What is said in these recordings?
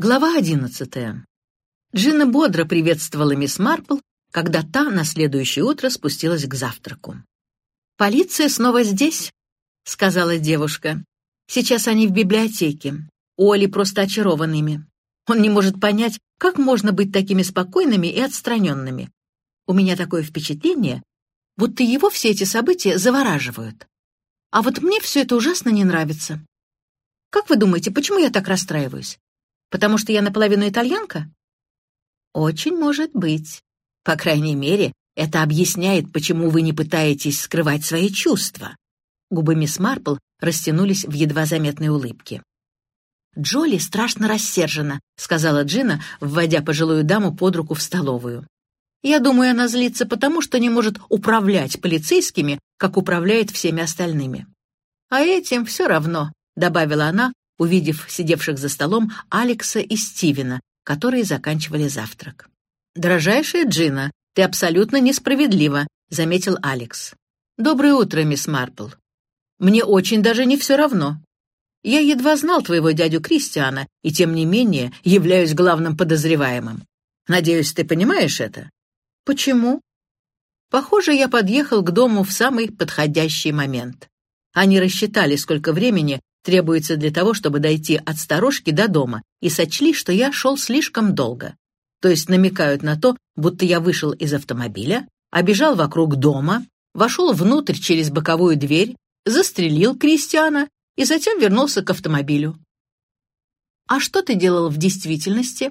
Глава 11. Джина бодро приветствовала мисс Марпл, когда та на следующее утро спустилась к завтраку. «Полиция снова здесь», — сказала девушка. «Сейчас они в библиотеке. Уолли просто очарован ими. Он не может понять, как можно быть такими спокойными и отстраненными. У меня такое впечатление, будто его все эти события завораживают. А вот мне все это ужасно не нравится. Как вы думаете, почему я так расстраиваюсь? Потому что я наполовину итальянка? Очень может быть. По крайней мере, это объясняет, почему вы не пытаетесь скрывать свои чувства. Губы мисс Марпл растянулись в едва заметной улыбке. «Джоли страшно рассержена», — сказала Джина, вводя пожилую даму под руку в столовую. «Я думаю, она злится потому, что не может управлять полицейскими, как управляет всеми остальными. А этим все равно», — добавила она, увидев сидевших за столом Алекса и Стивена, которые заканчивали завтрак. «Дорожайшая Джина, ты абсолютно несправедлива», — заметил Алекс. «Доброе утро, мисс Марпл. Мне очень даже не все равно. Я едва знал твоего дядю Кристиана, и тем не менее являюсь главным подозреваемым. Надеюсь, ты понимаешь это?» «Почему?» «Похоже, я подъехал к дому в самый подходящий момент. Они рассчитали, сколько времени требуется для того, чтобы дойти от сторожки до дома, и сочли, что я шел слишком долго. То есть намекают на то, будто я вышел из автомобиля, обежал вокруг дома, вошел внутрь через боковую дверь, застрелил Кристиана и затем вернулся к автомобилю. А что ты делал в действительности?»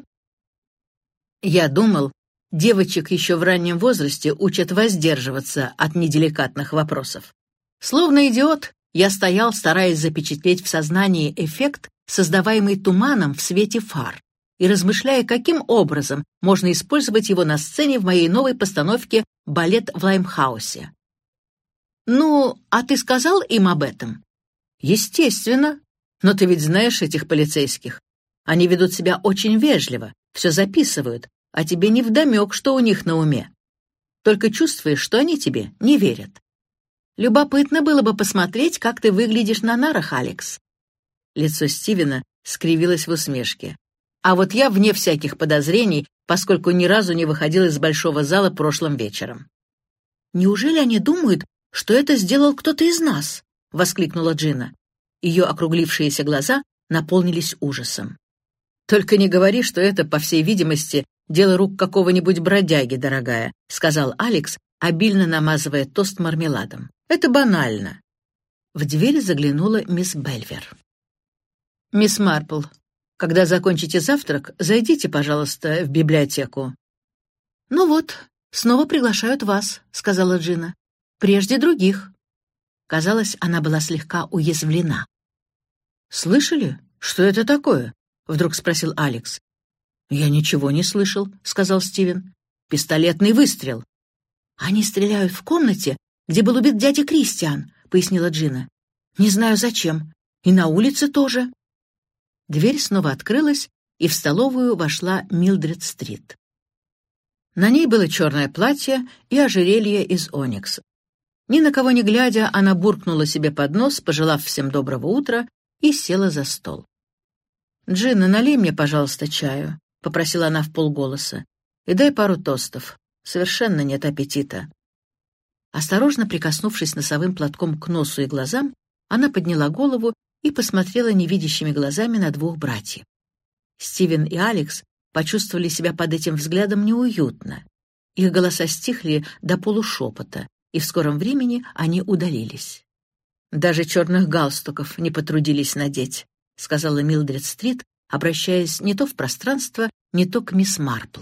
«Я думал, девочек еще в раннем возрасте учат воздерживаться от неделикатных вопросов. Словно идиот, я стоял, стараясь запечатлеть в сознании эффект, создаваемый туманом в свете фар, и размышляя, каким образом можно использовать его на сцене в моей новой постановке «Балет в Лаймхаусе». «Ну, а ты сказал им об этом?» «Естественно. Но ты ведь знаешь этих полицейских. Они ведут себя очень вежливо, все записывают, а тебе невдомек, что у них на уме. Только чувствуешь, что они тебе не верят. Любопытно было бы посмотреть, как ты выглядишь на нарах, Алекс». Лицо Стивена скривилось в усмешке. «А вот я вне всяких подозрений, поскольку ни разу не выходил из большого зала прошлым вечером». «Неужели они думают, что это сделал кто-то из нас?» — воскликнула Джина. Ее округлившиеся глаза наполнились ужасом. «Только не говори, что это, по всей видимости, дело рук какого-нибудь бродяги, дорогая», — сказал Алекс, обильно намазывая тост мармеладом. «Это банально». В дверь заглянула мисс Бельвер. «Мисс Марпл, когда закончите завтрак, зайдите, пожалуйста, в библиотеку». «Ну вот, снова приглашают вас», — сказала Джина. «Прежде других». Казалось, она была слегка уязвлена. «Слышали? Что это такое?» — вдруг спросил Алекс. «Я ничего не слышал», — сказал Стивен. «Пистолетный выстрел». «Они стреляют в комнате, где был убит дядя Кристиан», — пояснила Джина. «Не знаю зачем. И на улице тоже». Дверь снова открылась, и в столовую вошла Милдред Стрит. На ней было черное платье и ожерелье из оникса. Ни на кого не глядя, она буркнула себе под нос, пожелав всем доброго утра, и села за стол. «Джина, налей мне, пожалуйста, чаю», — попросила она вполголоса, — «и дай пару тостов. Совершенно нет аппетита». Осторожно прикоснувшись носовым платком к носу и глазам, она подняла голову и посмотрела невидящими глазами на двух братьев. Стивен и Алекс почувствовали себя под этим взглядом неуютно. Их голоса стихли до полушепота, и в скором времени они удалились. «Даже черных галстуков не потрудились надеть», — сказала Милдред Стрит, обращаясь не то в пространство, не то к мисс Марпл.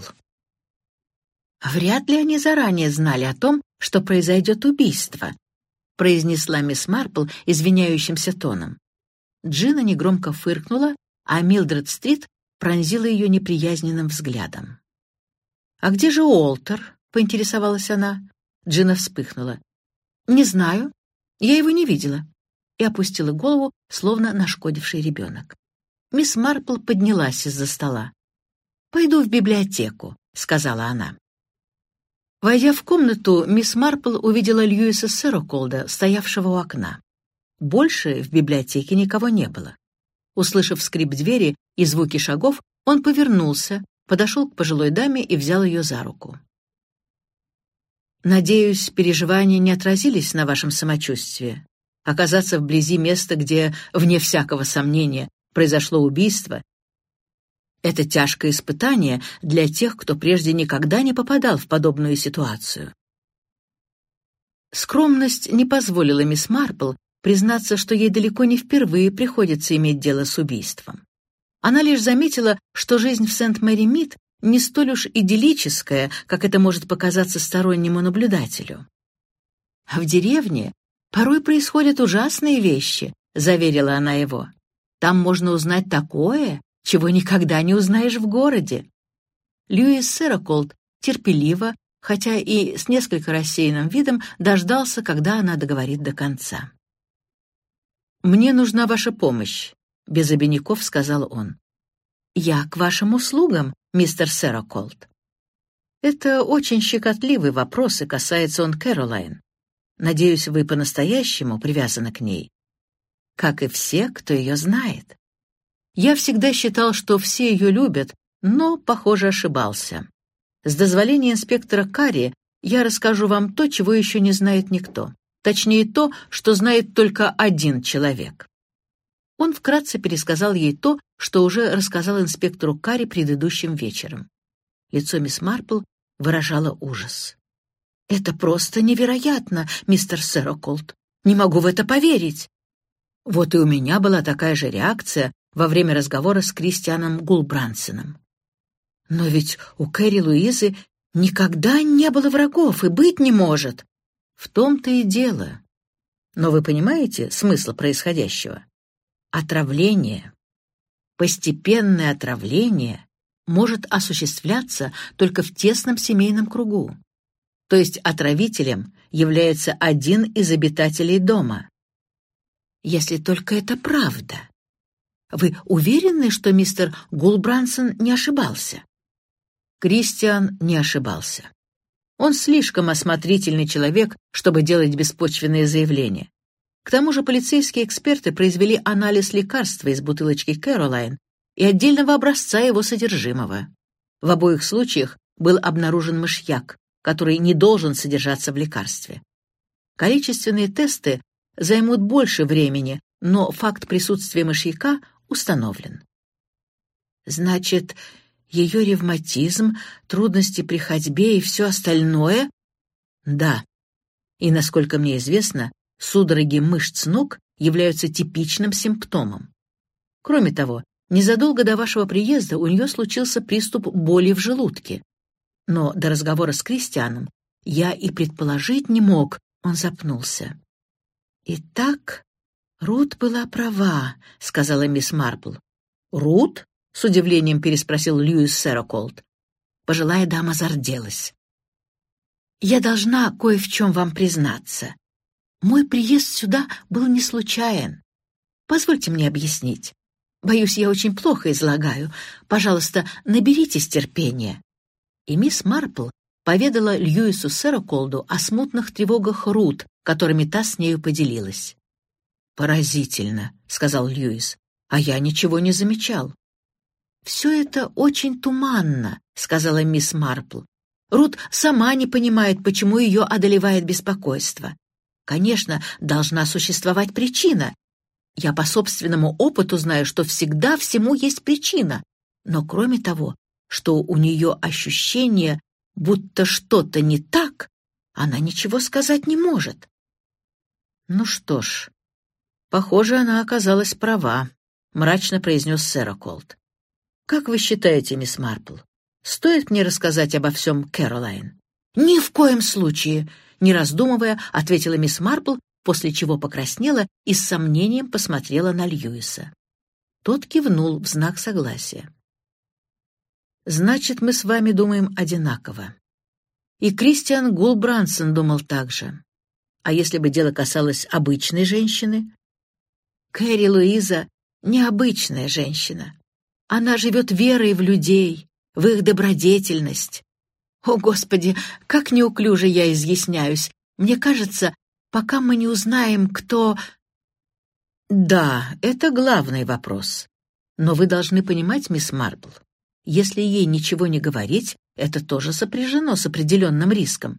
«Вряд ли они заранее знали о том, что произойдет убийство», — произнесла мисс Марпл извиняющимся тоном. Джина негромко фыркнула, а Милдред Стрит пронзила ее неприязненным взглядом. «А где же Уолтер?» — поинтересовалась она. Джина вспыхнула. «Не знаю. Я его не видела», и опустила голову, словно нашкодивший ребенок. Мисс Марпл поднялась из-за стола. «Пойду в библиотеку», — сказала она. Войдя в комнату, мисс Марпл увидела Льюиса Сэроколда, стоявшего у окна. Больше в библиотеке никого не было. Услышав скрип двери и звуки шагов, Он повернулся, подошел к пожилой даме и взял ее за руку. «Надеюсь, переживания не отразились на вашем самочувствии. Оказаться вблизи места, где, вне всякого сомнения, произошло убийство, это тяжкое испытание для тех, кто прежде никогда не попадал в подобную ситуацию». Скромность не позволила мисс Марпл признаться, что ей далеко не впервые приходится иметь дело с убийством. Она лишь заметила, что жизнь в Сент-Мэри-Мид не столь уж идиллическая, как это может показаться стороннему наблюдателю. «А в деревне порой происходят ужасные вещи», — заверила она его. «Там можно узнать такое, чего никогда не узнаешь в городе». Льюис Сэраколд терпеливо, хотя и с несколько рассеянным видом, дождался, когда она договорит до конца. «Мне нужна ваша помощь», — без обиняков сказал он. «Я к вашим услугам, мистер Сэраколд». «Это очень щекотливый вопрос, и касается он Кэролайн. Надеюсь, вы по-настоящему привязаны к ней, как и все, кто ее знает. Я всегда считал, что все ее любят, но, похоже, ошибался. С дозволения инспектора Карри я расскажу вам то, чего еще не знает никто. Точнее, то, что знает только один человек». Он вкратце пересказал ей то, что уже рассказал инспектору Карри предыдущим вечером. Лицо мисс Марпл выражало ужас. «Это просто невероятно, мистер Сэраколд. Не могу в это поверить». Вот и у меня была такая же реакция во время разговора с Кристианом Гулбрансеном. «Но ведь у Кэрри Луизы никогда не было врагов и быть не может». В том-то и дело. Но вы понимаете смысл происходящего? Отравление, постепенное отравление может осуществляться только в тесном семейном кругу. То есть отравителем является один из обитателей дома. Если только это правда. Вы уверены, что мистер Гулбрансон не ошибался? Кристиан не ошибался. Он слишком осмотрительный человек, чтобы делать беспочвенные заявления. К тому же полицейские эксперты произвели анализ лекарства из бутылочки Кэролайн и отдельного образца его содержимого. В обоих случаях был обнаружен мышьяк, который не должен содержаться в лекарстве. Количественные тесты займут больше времени, но факт присутствия мышьяка установлен. Значит, ее ревматизм, трудности при ходьбе и все остальное? Да. И, насколько мне известно, судороги мышц ног являются типичным симптомом. Кроме того, незадолго до вашего приезда у нее случился приступ боли в желудке. Но до разговора с Кристианом я и предположить не мог, он запнулся. «Итак, Рут была права», — сказала мисс Марпл. «Рут?» — с удивлением переспросил Льюис Сэраколд. Пожилая дама зарделась. «Я должна кое в чем вам признаться. Мой приезд сюда был не случайен. Позвольте мне объяснить. Боюсь, я очень плохо излагаю. Пожалуйста, наберитесь терпения». И мисс Марпл поведала Льюису Сэраколду о смутных тревогах Рут, которыми та с нею поделилась. «Поразительно», — сказал Льюис, — «а я ничего не замечал». «Все это очень туманно», — сказала мисс Марпл. «Рут сама не понимает, почему ее одолевает беспокойство. Конечно, должна существовать причина. Я по собственному опыту знаю, что всегда всему есть причина. Но кроме того, что у нее ощущение, будто что-то не так, она ничего сказать не может». «Ну что ж, похоже, она оказалась права», — мрачно произнес Сэраколд. «Как вы считаете, мисс Марпл, стоит мне рассказать обо всем Кэролайн?» «Ни в коем случае», — не раздумывая, ответила мисс Марпл, после чего покраснела и с сомнением посмотрела на Льюиса. Тот кивнул в знак согласия. «Значит, мы с вами думаем одинаково. И Кристиан Гулбрансон думал так же. А если бы дело касалось обычной женщины?» «Кэрри Луиза — необычная женщина. Она живет верой в людей, в их добродетельность. О, Господи, как неуклюже я изъясняюсь. Мне кажется, пока мы не узнаем, кто...» «Да, это главный вопрос. Но вы должны понимать, мисс Марпл, Если ей ничего не говорить, это тоже сопряжено с определенным риском.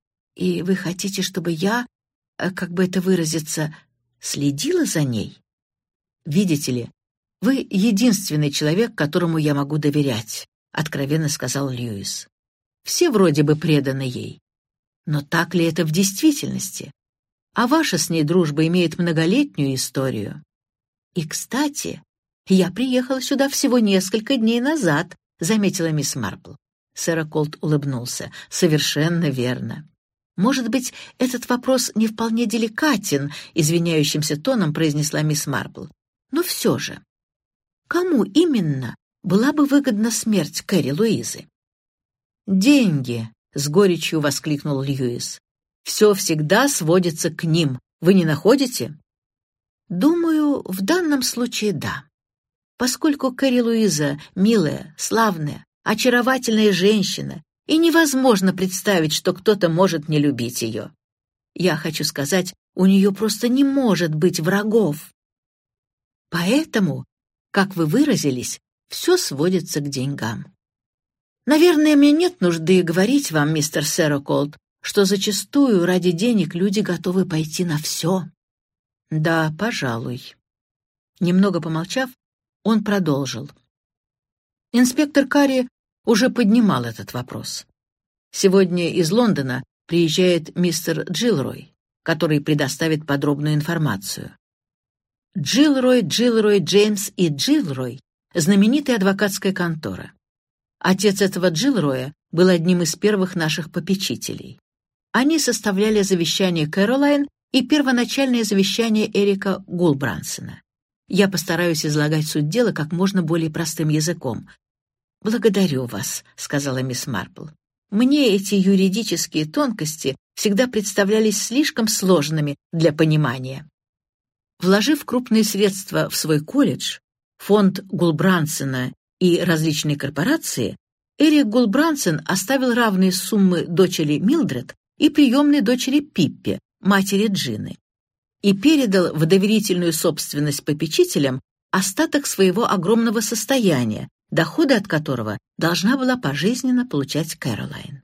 И вы хотите, чтобы я, как бы это выразиться, следила за ней? Видите ли, вы единственный человек, которому я могу доверять, откровенно сказал Льюис. Все вроде бы преданы ей. Но так ли это в действительности? А ваша с ней дружба имеет многолетнюю историю. И, кстати, я приехала сюда всего несколько дней назад, заметила мисс Марпл. Сэр Колт улыбнулся. Совершенно верно. Может быть, этот вопрос не вполне деликатен, извиняющимся тоном произнесла мисс Марпл. Но все же, кому именно была бы выгодна смерть Кэрри Луизы? «Деньги!» — с горечью воскликнул Льюис. «Все всегда сводится к ним. Вы не находите?» «Думаю, в данном случае да. Поскольку Кэрри Луиза милая, славная, очаровательная женщина, и невозможно представить, что кто-то может не любить ее. Я хочу сказать, у нее просто не может быть врагов. Поэтому, как вы выразились, все сводится к деньгам. Наверное, мне нет нужды говорить вам, мистер Сэроколд, что зачастую ради денег люди готовы пойти на все. Да, пожалуй. Немного помолчав, он продолжил. Инспектор Карри уже поднимал этот вопрос. Сегодня из Лондона приезжает мистер Джилрой, который предоставит подробную информацию. Джилрой, Джеймс и Джилрой — знаменитая адвокатская контора. Отец этого Джилроя был одним из первых наших попечителей. Они составляли завещание Кэролайн и первоначальное завещание Эрика Гулбрансона. Я постараюсь излагать суть дела как можно более простым языком. «Благодарю вас», — сказала мисс Марпл. «Мне эти юридические тонкости всегда представлялись слишком сложными для понимания». Вложив крупные средства в свой колледж, фонд Гулбрансона и различные корпорации, Эрик Гулбрансон оставил равные суммы дочери Милдред и приемной дочери Пиппе, матери Джины, и передал в доверительную собственность попечителям остаток своего огромного состояния, доходы от которого должна была пожизненно получать Кэролайн.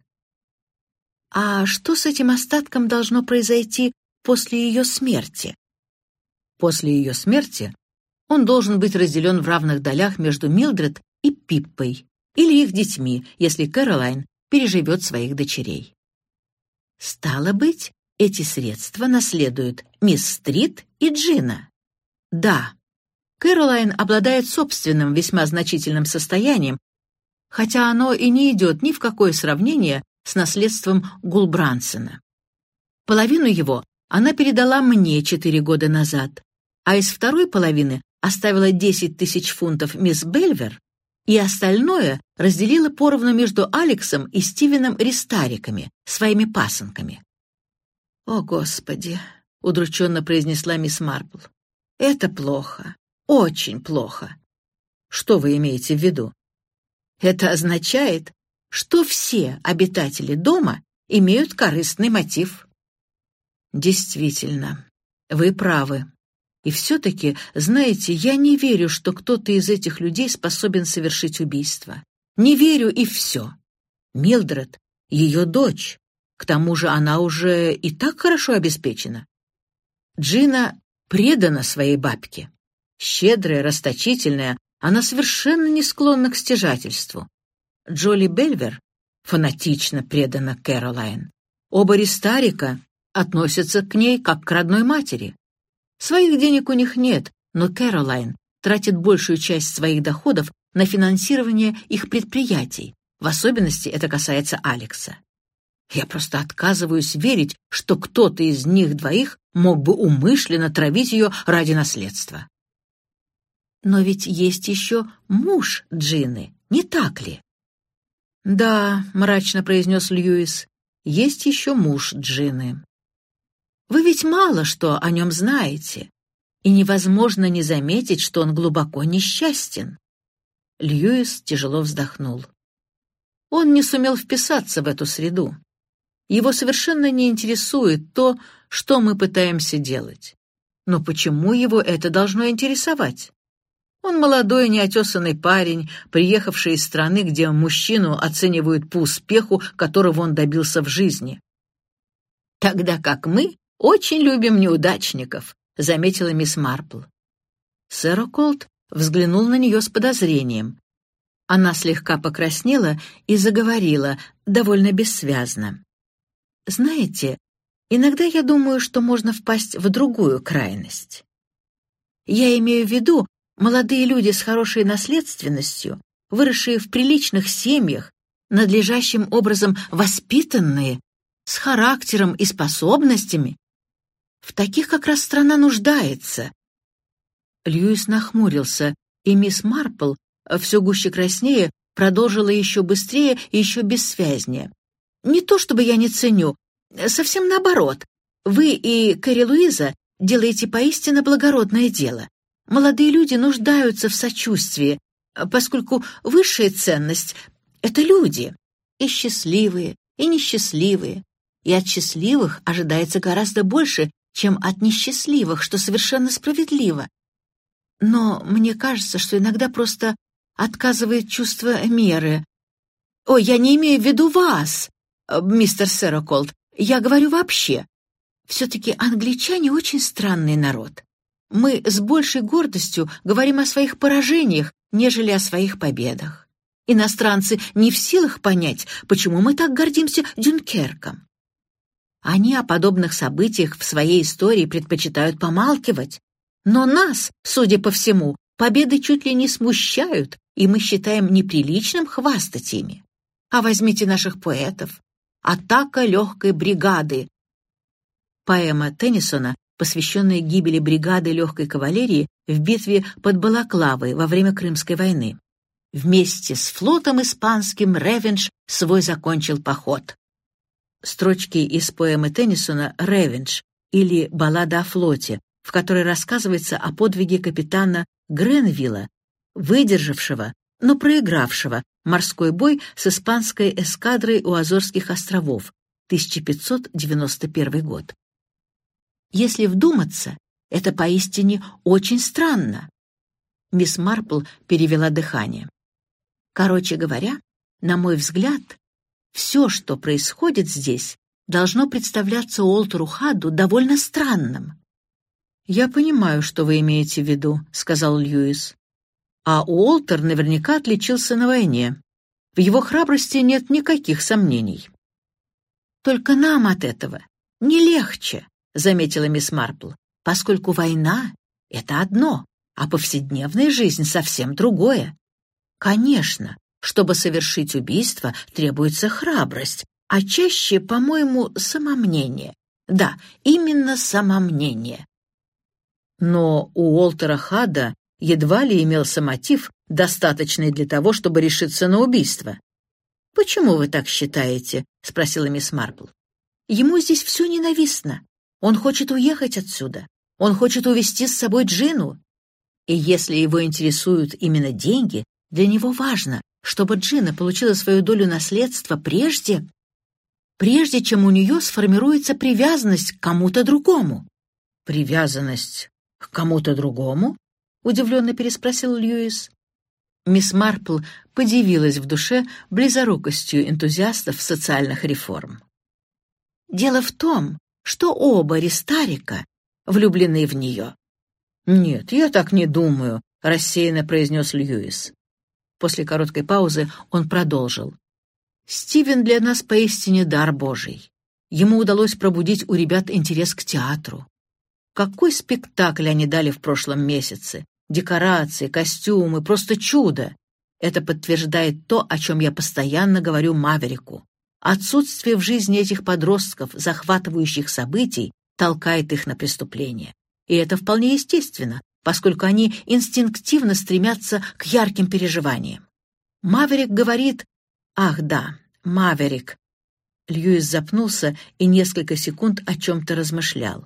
А что с этим остатком должно произойти после ее смерти? После ее смерти он должен быть разделен в равных долях между Милдред и Пиппой или их детьми, если Кэролайн переживет своих дочерей. Стало быть, эти средства наследуют мисс Стрит и Джина. Да, Кэролайн обладает собственным весьма значительным состоянием, хотя оно и не идет ни в какое сравнение с наследством Гулбрансона. Половину его она передала мне 4 года назад, а из второй половины оставила 10 тысяч фунтов мисс Бельвер и остальное разделила поровну между Алексом и Стивеном Ристариками, своими пасынками. «О, Господи!» — удрученно произнесла мисс Марпл. «Это плохо, очень плохо». «Что вы имеете в виду?» «Это означает, что все обитатели дома имеют корыстный мотив». «Действительно, вы правы. И все-таки, знаете, я не верю, что кто-то из этих людей способен совершить убийство. Не верю, и все. Милдред — ее дочь. К тому же она уже и так хорошо обеспечена. Джина предана своей бабке. Щедрая, расточительная, она совершенно не склонна к стяжательству. Джоли Бельвер фанатично предана Кэролайн. Оба Ристарика относятся к ней как к родной матери. Своих денег у них нет, но Кэролайн тратит большую часть своих доходов на финансирование их предприятий. В особенности это касается Алекса. Я просто отказываюсь верить, что кто-то из них двоих мог бы умышленно травить ее ради наследства. Но ведь есть еще муж Джины, не так ли? Да, мрачно произнес Льюис, есть еще муж Джины. Вы ведь мало что о нем знаете, и невозможно не заметить, что он глубоко несчастен. Льюис тяжело вздохнул. Он не сумел вписаться в эту среду. Его совершенно не интересует то, что мы пытаемся делать. Но почему его это должно интересовать? Он молодой, неотесанный парень, приехавший из страны, где мужчину оценивают по успеху, которого он добился в жизни. «Тогда как мы очень любим неудачников», — заметила мисс Марпл. Сэр Околт взглянул на нее с подозрением. Она слегка покраснела и заговорила, довольно бессвязно. «Знаете, иногда я думаю, что можно впасть в другую крайность. Я имею в виду молодые люди с хорошей наследственностью, выросшие в приличных семьях, надлежащим образом воспитанные, с характером и способностями. В таких как раз страна нуждается». Льюис нахмурился, и мисс Марпл, все гуще краснее, продолжила еще быстрее и еще бессвязнее. «Не то чтобы я не ценю, совсем наоборот. Вы и Кэрри Луиза делаете поистине благородное дело. Молодые люди нуждаются в сочувствии, поскольку высшая ценность — это люди, и счастливые, и несчастливые, и от счастливых ожидается гораздо больше, чем от несчастливых, что совершенно справедливо. Но мне кажется, что иногда просто отказывает чувство меры. Ой, я не имею в виду вас, мистер Сэр Околт, я говорю вообще. Все-таки англичане очень странный народ. Мы с большей гордостью говорим о своих поражениях, нежели о своих победах. Иностранцы не в силах понять, почему мы так гордимся Дюнкерком. Они о подобных событиях в своей истории предпочитают помалкивать. Но нас, судя по всему, победы чуть ли не смущают, и мы считаем неприличным хвастать ими. А возьмите наших поэтов. «Атака легкой бригады». Поэма Теннисона, посвященная гибели бригады легкой кавалерии в битве под Балаклавой во время Крымской войны. «Вместе с флотом испанским Ревендж свой закончил поход». Строчки из поэмы Теннисона «Ревендж» или «Баллада о флоте», в которой рассказывается о подвиге капитана Гренвилла, выдержавшего, но проигравшего морской бой с испанской эскадрой у Азорских островов, 1591 год. Если вдуматься, это поистине очень странно. Мисс Марпл перевела дыхание. Короче говоря, на мой взгляд, все, что происходит здесь, должно представляться Уолтеру Хадду довольно странным. «Я понимаю, что вы имеете в виду», — сказал Льюис. «А Уолтер наверняка отличился на войне. В его храбрости нет никаких сомнений». «Только нам от этого не легче», — заметила мисс Марпл, «поскольку война — это одно, а повседневная жизнь совсем другое. Конечно, чтобы совершить убийство, требуется храбрость, а чаще, по-моему, самомнение. Да, именно самомнение». Но у Уолтера Хадда едва ли имелся мотив, достаточный для того, чтобы решиться на убийство. «Почему вы так считаете?» — спросила мисс Марпл. «Ему здесь все ненавистно. Он хочет уехать отсюда. Он хочет увезти с собой Джину. И если его интересуют именно деньги, для него важно, чтобы Джина получила свою долю наследства прежде, чем у нее сформируется привязанность к кому-то другому». «Привязанность к кому-то другому?» — удивленно переспросил Льюис. Мисс Марпл подивилась в душе близорукостью энтузиастов социальных реформ. «Дело в том, что оба Ристарика влюблены в нее». «Нет, я так не думаю», — рассеянно произнес Льюис. После короткой паузы он продолжил. «Стивен для нас поистине дар Божий. Ему удалось пробудить у ребят интерес к театру. Какой спектакль они дали в прошлом месяце? Декорации, костюмы, просто чудо. Это подтверждает то, о чем я постоянно говорю Маверику. Отсутствие в жизни этих подростков захватывающих событий толкает их на преступление. И это вполне естественно, поскольку они инстинктивно стремятся к ярким переживаниям. Маверик говорит... Ах да, Маверик. Льюис запнулся и несколько секунд о чем-то размышлял.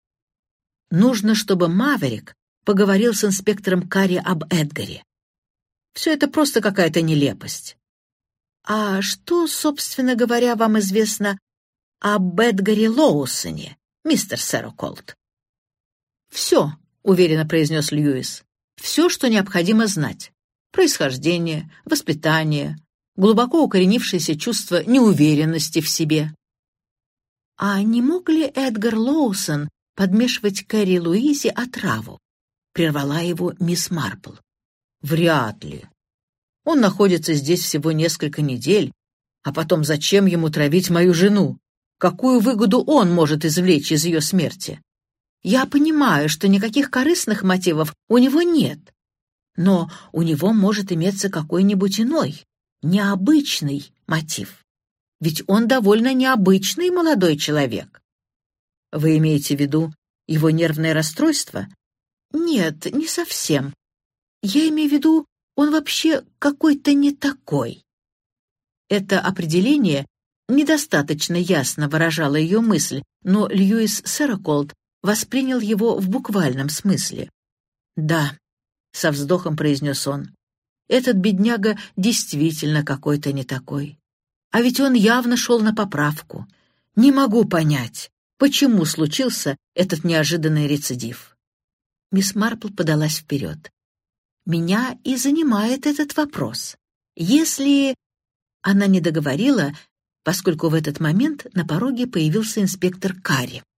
Нужно, чтобы Маверик поговорил с инспектором Карри об Эдгаре. Все это просто какая-то нелепость. А что, собственно говоря, вам известно об Эдгаре Лоусоне, мистер Сэр Околт? «Все», — уверенно произнес Льюис. Все, что необходимо знать. Происхождение, воспитание, глубоко укоренившееся чувство неуверенности в себе. А не мог ли Эдгар Лоусон подмешивать Кэрри Луизе отраву? Прервала его мисс Марпл. Вряд ли. Он находится здесь всего несколько недель, а потом зачем ему травить мою жену? Какую выгоду он может извлечь из ее смерти? Я понимаю, что никаких корыстных мотивов у него нет, но у него может иметься какой-нибудь иной, необычный мотив. Ведь он довольно необычный молодой человек. Вы имеете в виду его нервное расстройство? Нет, не совсем. Я имею в виду, он вообще какой-то не такой. Это определение недостаточно ясно выражало ее мысль, но Льюис Сэраколд воспринял его в буквальном смысле. «Да», — со вздохом произнес он, — «этот бедняга действительно какой-то не такой. А ведь он явно шел на поправку. Не могу понять, почему случился этот неожиданный рецидив». Мисс Марпл подалась вперед. «Меня и занимает этот вопрос. Если...» Она не договорила, поскольку в этот момент на пороге появился инспектор Карри.